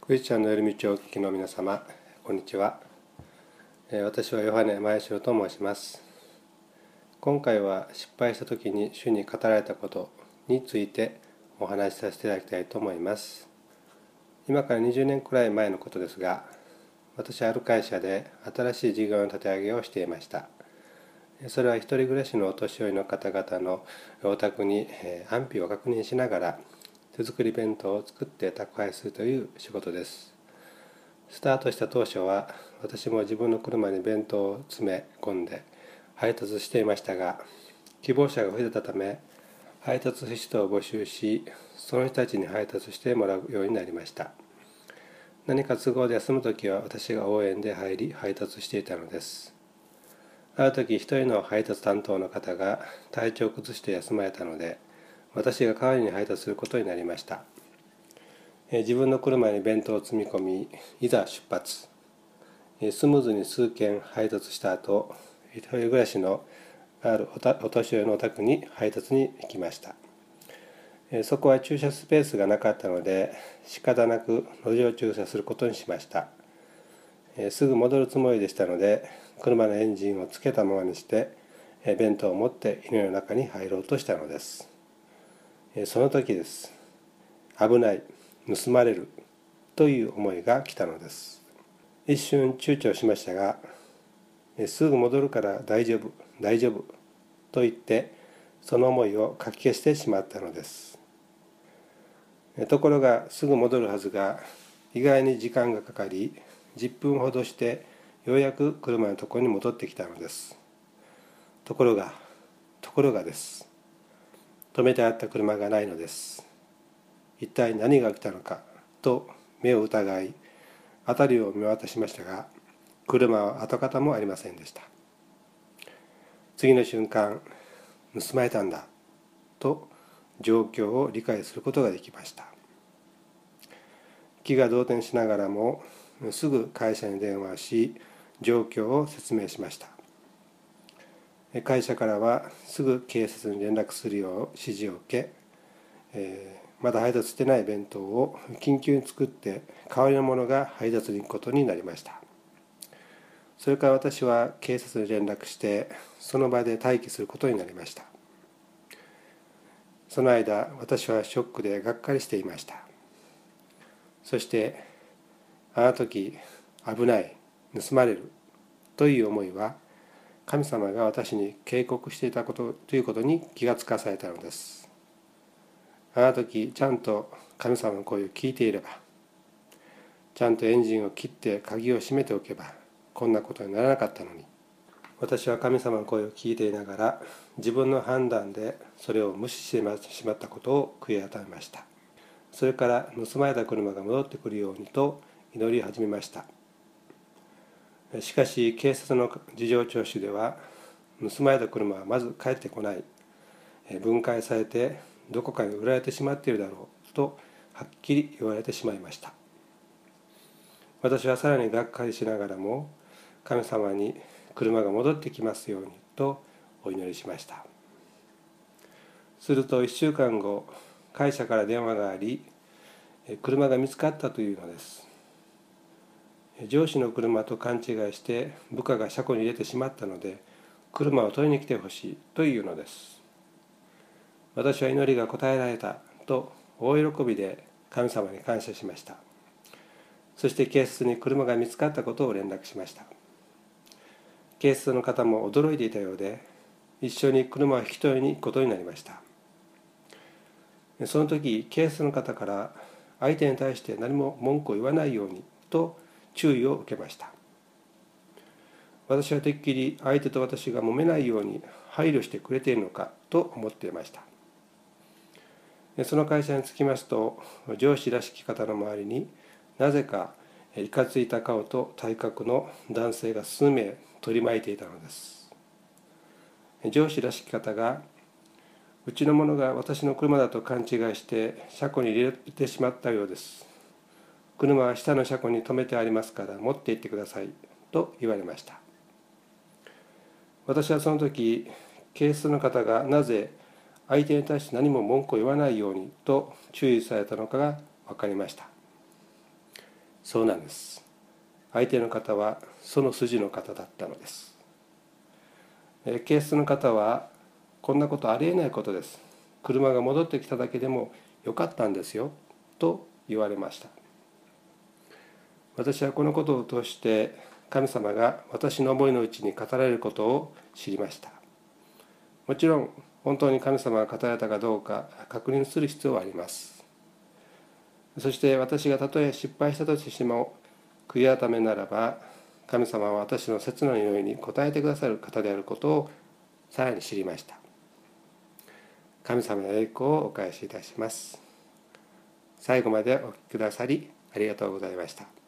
クリスチャンの寄り道をお聞きの皆様、こんにちは。私はヨハネ前城と申します。今回は失敗した時に主に語られたことについてお話しさせていただきたいと思います。今から20年くらい前のことですが、私はある会社で新しい事業の立て上げをしていました。それは一人暮らしのお年寄りの方々のお宅に安否を確認しながら手作り弁当を作って宅配するという仕事です。スタートした当初は私も自分の車に弁当を詰め込んで配達していましたが、希望者が増えたため配達人を募集し、その人たちに配達してもらうようになりました。何か都合で休むときは私が応援で入り配達していたのです。ある時一人の配達担当の方が体調を崩して休まれたので、私が代わりに配達することになりました。自分の車に弁当を積み込み、いざ出発。スムーズに数件配達した後、一人暮らしのあるお年寄りのお宅に配達に行きました。そこは駐車スペースがなかったので、仕方なく路上駐車することにしました。すぐ戻るつもりでしたので、車のエンジンをつけたままにして、弁当を持って家の中に入ろうとしたのです。その時です。危ない、盗まれるという思いが来たのです。一瞬躊躇しましたが、すぐ戻るから大丈夫、大丈夫と言って、その思いをかき消してしまったのです。ところがすぐ戻るはずが、意外に時間がかかり、10分ほどしてようやく車のところに戻ってきたのです。ところがです。止めてあった車がないのです。一体何が起きたのかと目を疑い、辺りを見渡しましたが、車は跡形もありませんでした。次の瞬間、盗まれたんだと状況を理解することができました。気が動転しながらもすぐ会社に電話し、状況を説明しました。会社からはすぐ警察に連絡するよう指示を受け、まだ配達してない弁当を緊急に作って代わりのものが配達に行くことになりました。それから私は警察に連絡してその場で待機することになりました。その間私はショックでがっかりしていました。そしてあの時危ない、盗まれるという思いは神様が私に警告していたことということに気がつかされたのです。あの時ちゃんと神様の声を聞いていれば、ちゃんとエンジンを切って鍵を閉めておけばこんなことにならなかったのに。私は神様の声を聞いていながら自分の判断でそれを無視してしまったことを悔い改めました。それから盗まれた車が戻ってくるようにと祈り始めました。しかし警察の事情聴取では、盗まれた車はまず帰ってこない、分解されてどこかに売られてしまっているだろうとはっきり言われてしまいました。私はさらにがっかりしながらも、神様に車が戻ってきますようにとお祈りしました。すると1週間後、会社から電話があり、車が見つかったというのです。上司の車と勘違いして部下が車庫に入れてしまったので、車を取りに来てほしいというのです。私は祈りが応えられたと大喜びで神様に感謝しました。そして警察に車が見つかったことを連絡しました。警察の方も驚いていたようで、一緒に車を引き取りに行くことになりました。その時、警察の方から相手に対して何も文句を言わないようにと注意を受けました。私はてっきり相手と私が揉めないように配慮してくれているのかと思っていました。その会社に着きますと、上司らしき方の周りになぜかいかついた顔と体格の男性が数名取り巻いていたのです。上司らしき方が、うちの者が私の車だと勘違いして車庫に入れてしまったようです。車は下の車庫に止めてありますから持って行ってくださいと言われました。私はその時、警察の方がなぜ相手に対して何も文句を言わないようにと注意されたのかが分かりました。 そうなんです。相手の方はその筋の方だったのです。警察の方は、こんなことありえないことです。車が戻ってきただけでもよかったんですよ、と言われました。私はこのことを通して神様が私の思いのうちに語られることを知りました。もちろん本当に神様が語られたかどうか確認する必要はあります。そして私がたとえ失敗したとしても悔い改めならば、神様は私の切な祈りに応えてくださる方であることをさらに知りました。神様の栄光をお返しいたします。最後までお聞きくださりありがとうございました。